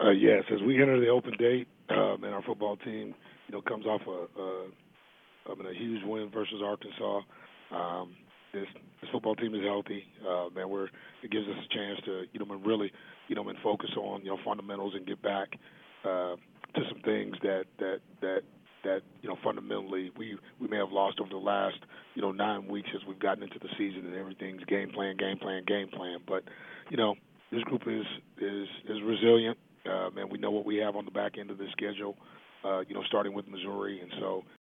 Yes, as we enter the open date, and our football team, comes off a huge win versus Arkansas. Um, this football team is healthy. It gives us a chance to, really, and focus on, fundamentals and get back to some things that fundamentally we may have lost over the last 9 weeks as we've gotten into the season and everything's game plan, game plan, game plan. But this group is resilient, and we know what we have on the back end of the schedule. Starting with Missouri, and so